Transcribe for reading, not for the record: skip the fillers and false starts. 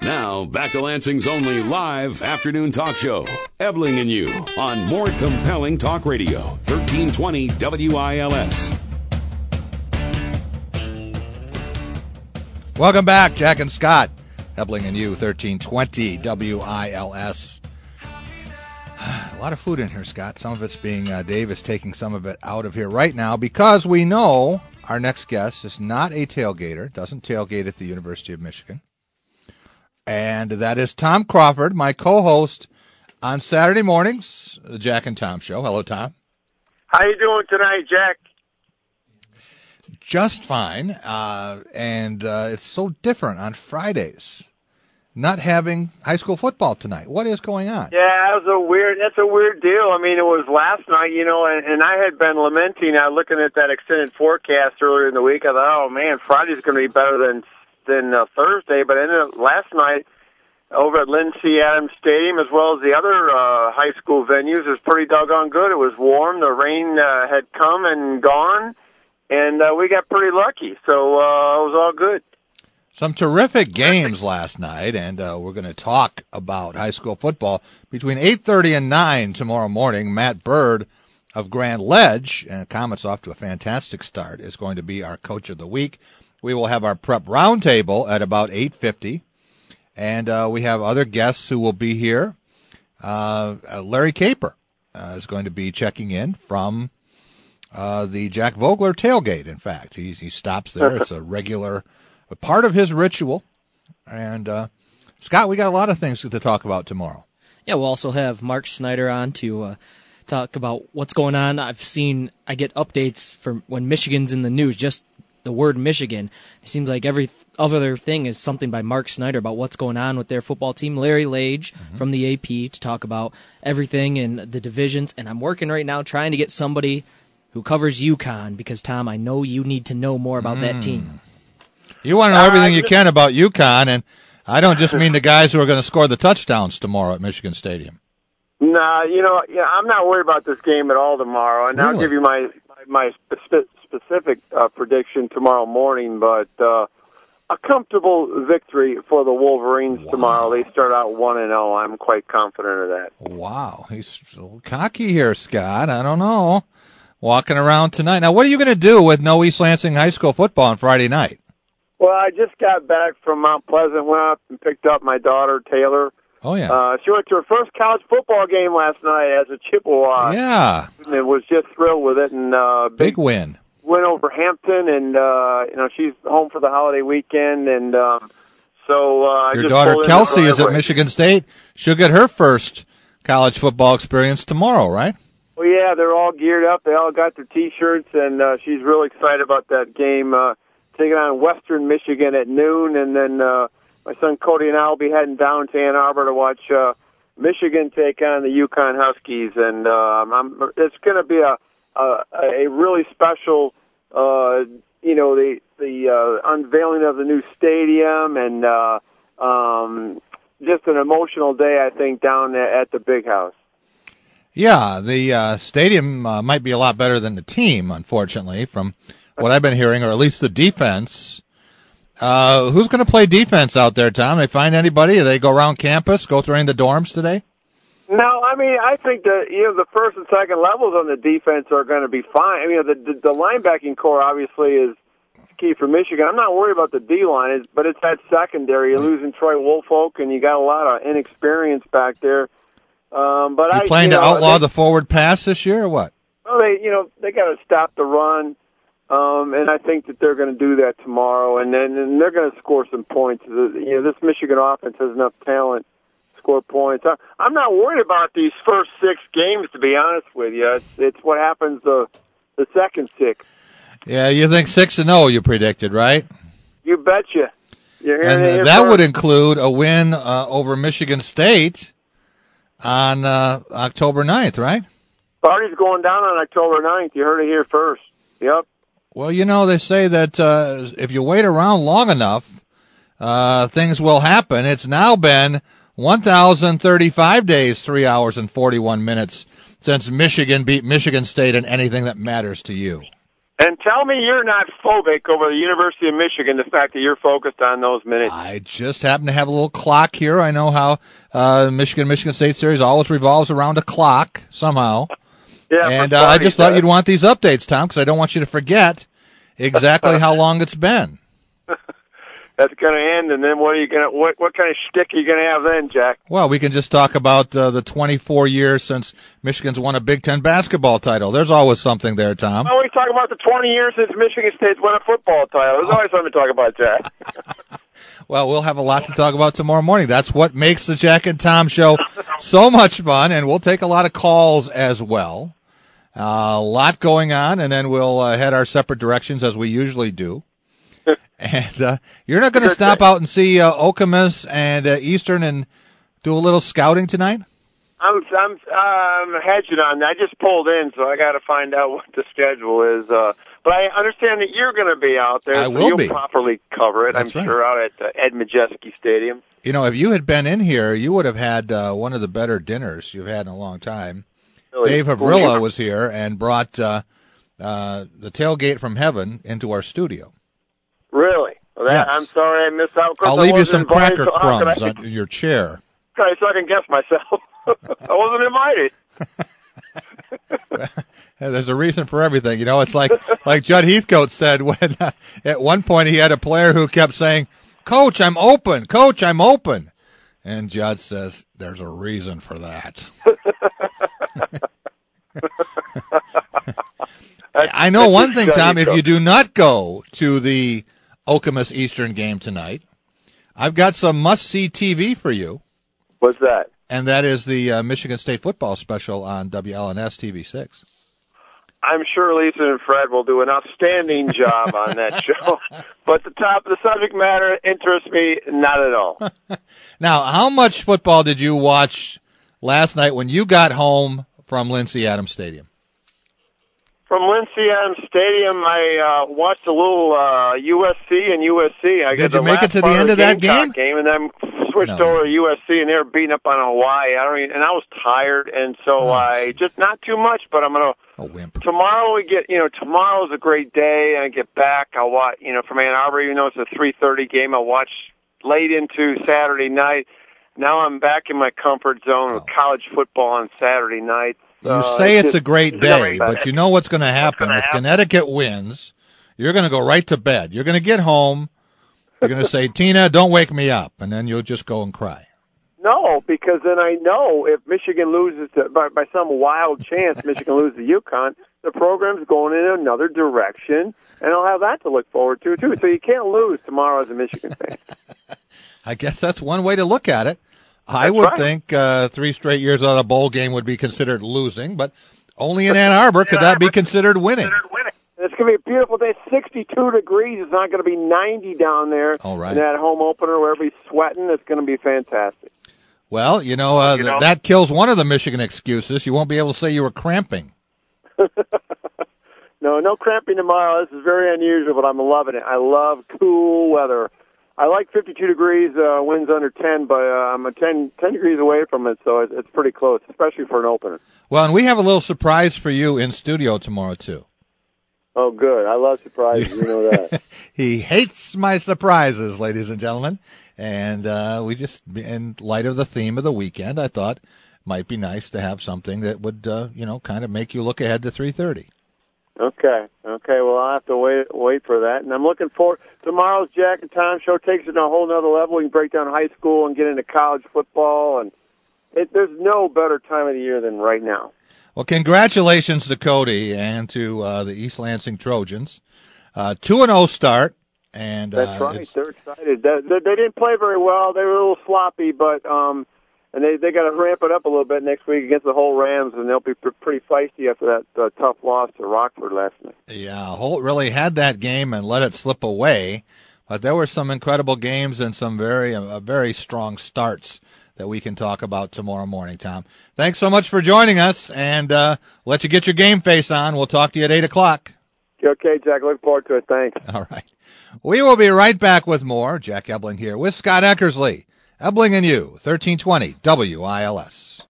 Now, back to Lansing's only live afternoon talk show, Ebling and You, on more compelling talk radio, 1320 WILS. Welcome back, Jack and Scott. Ebling and You, 1320 WILS. A lot of food in here, Scott. Some of it's being, Dave is taking some of it out of here right now because we know our next guest is not a tailgater, doesn't tailgate at the University of Michigan. And that is Tom Crawford, my co-host on Saturday mornings, the Jack and Tom Show. Hello, Tom. How you doing tonight, Jack? Just fine. And it's so different on Fridays. Not having high school football tonight. What is going on? Yeah, that's a weird deal. I mean, it was last night, and I had been lamenting, looking at that extended forecast earlier in the week. I thought, oh man, Friday's going to be better than Thursday, but ended up last night over at Lynn C. Adams Stadium, as well as the other high school venues, is pretty doggone good. It was warm. The rain had come and gone, and we got pretty lucky. So it was all good. Some terrific games last night, and we're going to talk about high school football between 8:30 and 9 tomorrow morning. Matt Bird of Grand Ledge, and Comet's off to a fantastic start, is going to be our coach of the week. We will have our prep roundtable at about 8:50, and we have other guests who will be here. Larry Caper is going to be checking in from the Jack Vogler tailgate. In fact, he stops there. It's a regular part of his ritual. And Scott, we got a lot of things to talk about tomorrow. Yeah, we'll also have Mark Snyder on to talk about what's going on. I get updates from when Michigan's in the news, just the word Michigan. It seems like every other thing is something by Mark Snyder about what's going on with their football team. Larry Lage from the AP to talk about everything in the divisions. And I'm working right now trying to get somebody who covers UConn because, Tom, I know you need to know more about that team. You want to know everything you can about UConn, and I don't just mean the guys who are going to score the touchdowns tomorrow at Michigan Stadium. Nah, I'm not worried about this game at all tomorrow, and I'll give you my specific prediction tomorrow morning, but a comfortable victory for the Wolverines tomorrow. They start out 1-0. I'm quite confident of that. Wow, he's a little cocky here, Scott. I don't know. Walking around tonight. Now, what are you going to do with no East Lansing High School football on Friday night? Well, I just got back from Mount Pleasant, went up and picked up my daughter, Taylor. Oh, yeah. She went to her first college football game last night as a Chippewa. Yeah. And was just thrilled with it. And big win. Went over Hampton, and she's home for the holiday weekend. And so your daughter Kelsey is at Michigan State. She'll get her first college football experience tomorrow, right? Well, yeah, they're all geared up. They all got their T-shirts, and she's really excited about that game. Taking on Western Michigan at noon, and then my son Cody and I will be heading down to Ann Arbor to watch Michigan take on the UConn Huskies, and it's going to be a really special, the unveiling of the new stadium, and just an emotional day, I think, down at the Big House. Yeah, the stadium might be a lot better than the team, unfortunately, from what I've been hearing, or at least the defense. Who's going to play defense out there, Tom? They find anybody? Do they go around campus, go through any of the dorms today? No, I mean, I think that the first and second levels on the defense are going to be fine. I mean, the linebacking core obviously is key for Michigan. I'm not worried about the D-line, but it's that secondary. You're losing Troy Woolfolk, and you got a lot of inexperience back there. But you planning to outlaw the forward pass this year, or what? Well, they got to stop the run. And I think that they're going to do that tomorrow, and they're going to score some points. This Michigan offense has enough talent to score points. I'm not worried about these first 6 games, to be honest with you. It's what happens the second 6. Yeah, you think 6-0 you predicted, right? You betcha. And that would include a win over Michigan State on October 9th, right? Party's going down on October 9th. You heard it here first. Yep. Well, they say that if you wait around long enough, things will happen. It's now been 1,035 days, 3 hours and 41 minutes since Michigan beat Michigan State in anything that matters to you. And tell me you're not phobic over the University of Michigan, the fact that you're focused on those minutes. I just happen to have a little clock here. I know how Michigan State series always revolves around a clock somehow. Yeah, and I just thought you'd want these updates, Tom, because I don't want you to forget exactly how long it's been. That's going to end, and then what kind of shtick are you going to have then, Jack? Well, we can just talk about the 24 years since Michigan's won a Big Ten basketball title. There's always something there, Tom. Oh, we talk about the 20 years since Michigan State's won a football title. There's always something to talk about, Jack. Well, we'll have a lot to talk about tomorrow morning. That's what makes the Jack and Tom show so much fun, and we'll take a lot of calls as well. A lot going on, and then we'll head our separate directions as we usually do. And you're not going to stop out and see Okemos and Eastern and do a little scouting tonight? I'm hedging on that. I just pulled in, so I got to find out what the schedule is. But I understand that you're going to be out there, I will you'll be. Properly cover it. That's I'm right. sure out at Ed Majeski Stadium. You know, if you had been in here, you would have had one of the better dinners you've had in a long time. Really? Dave Havrilla was here and brought the tailgate from heaven into our studio. Really? Well, Yes. I'm sorry I missed out. Of course, I'll I leave you wasn't some invited, cracker so how could crumbs on your chair. Okay, so I can guess myself. I wasn't invited. There's a reason for everything. You know, it's like Judd Heathcote said when at one point he had a player who kept saying, "Coach, I'm open. Coach, I'm open." And Judd says, "There's a reason for that." I know one thing, Tom. If you do not go to the Okemos Eastern game tonight, I've got some must-see TV for you. What's that? And that is the Michigan State football special on WLNS TV6. I'm sure Lisa and Fred will do an outstanding job on that show. But the subject matter interests me not at all. Now, how much football did you watch last night when you got home from Lindsey Adams Stadium? From Lindsey Adams Stadium, I watched a little USC and USC. Did you make it to the end of that game? And then switched over to USC, and they were beating up on Hawaii. And I was tired, and so I just not too much. But I'm gonna. A wimp. Tomorrow tomorrow's a great day. I get back. I'll watch. From Ann Arbor, even though it's a 3:30 game, I'll watch late into Saturday night. Now I'm back in my comfort zone with college football on Saturday night. You say it's a great day, but you know what's going to happen. If Connecticut wins, you're going to go right to bed. You're going to get home. You're going to say, "Tina, don't wake me up," and then you'll just go and cry. No, because then I know if Michigan loses by some wild chance, Michigan loses to UConn, the program's going in another direction, and I'll have that to look forward to, too. So you can't lose tomorrow as a Michigan fan. I guess that's one way to look at it. I would think 3 straight years out of the bowl game would be considered losing, but only in Ann Arbor could that be considered winning. It's going to be a beautiful day. 62 degrees. It's not going to be 90 down there. All right. In that home opener where everybody's sweating. It's going to be fantastic. Well, that kills one of the Michigan excuses. You won't be able to say you were cramping. No cramping tomorrow. This is very unusual, but I'm loving it. I love cool weather. I like 52 degrees, winds under 10, but I'm 10 degrees away from it, so it's pretty close, especially for an opener. Well, and we have a little surprise for you in studio tomorrow, too. Oh, good. I love surprises. You know that. He hates my surprises, ladies and gentlemen. And we just, in light of the theme of the weekend, I thought it might be nice to have something that would, kind of make you look ahead to 3:30. Okay. Well, I'll have to wait for that. And I'm looking forward. Tomorrow's Jack and Tom show takes it to a whole nother level. We can break down high school and get into college football. And there's no better time of the year than right now. Well, congratulations to Cody and to the East Lansing Trojans. 2-0 start. And that's right. They're excited. They didn't play very well. They were a little sloppy, but and they got to ramp it up a little bit next week against the Holt Rams, and they'll be pretty feisty after that tough loss to Rockford last night. Yeah, Holt really had that game and let it slip away, but there were some incredible games and some very strong starts that we can talk about tomorrow morning, Tom. Thanks so much for joining us, and let you get your game face on. We'll talk to you at 8 o'clock. Okay, Jack. Look forward to it. Thanks. All right. We will be right back with more. Jack Ebling here with Scott Eckersley. Ebling and you, 1320 WILS.